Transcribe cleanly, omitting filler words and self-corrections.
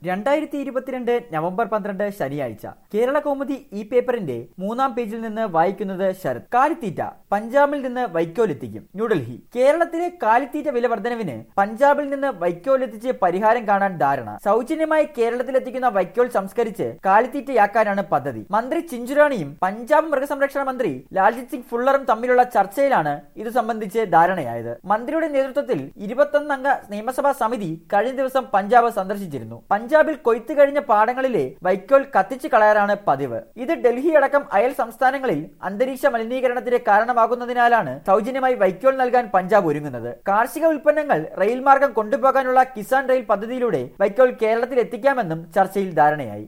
2022 November 12 ശനിയാഴ്ച കേരള കൗമുദി ഈ പേപ്പറിന്റെ 3-ാം പേജിൽ നിന്ന് വായിക്കുന്നത് ശരത്. കാലിത്തീറ്റ പഞ്ചാബിൽ നിന്ന് വൈക്കോലെത്തിക്കും. ന്യൂഡൽഹി. കേരളത്തിലെ കാലിത്തീറ്റ വില വർധനവിന് പഞ്ചാബിൽ നിന്ന് വൈക്കോലെത്തിച്ച് പരിഹാരം കാണാൻ ധാരണ. സൗജന്യമായി കേരളത്തിലെത്തിക്കുന്ന വൈക്കോൽ സംസ്കരിച്ച് കാലിത്തീറ്റയാക്കാനാണ് പദ്ധതി. മന്ത്രി ചിഞ്ചുറാണിയും പഞ്ചാബ് മൃഗസംരക്ഷണ മന്ത്രി ലാൽജിത് സിംഗ് ഫുള്ളറും തമ്മിലുള്ള ചർച്ചയിലാണ് ഇത് സംബന്ധിച്ച് ധാരണയായത്. മന്ത്രിയുടെ നേതൃത്വത്തിൽ 21 അംഗ നിയമസഭാ സമിതി കഴിഞ്ഞ ദിവസം പഞ്ചാബ് സന്ദർശിച്ചിരുന്നു. പഞ്ചാബിൽ കൊയ്ത്തു കഴിഞ്ഞ പാടങ്ങളിലെ വൈക്കോൽ കത്തിച്ചു കളയാറാണ് പതിവ്. ഇത് ഡൽഹി അടക്കം അയൽ സംസ്ഥാനങ്ങളിൽ അന്തരീക്ഷ മലിനീകരണത്തിന് കാരണമാകുന്നതിനാലാണ് സൗജന്യമായി വൈക്കോൽ നൽകാൻ പഞ്ചാബ് ഒരുങ്ങുന്നത്. കാർഷിക ഉൽപ്പന്നങ്ങൾ റെയിൽ മാർഗം കൊണ്ടുപോകാനുള്ള കിസാൻ റെയിൽ പദ്ധതിയിലൂടെ വൈക്കോൽ കേരളത്തിൽ എത്തിക്കാമെന്നും ചർച്ചയിൽ ധാരണയായി.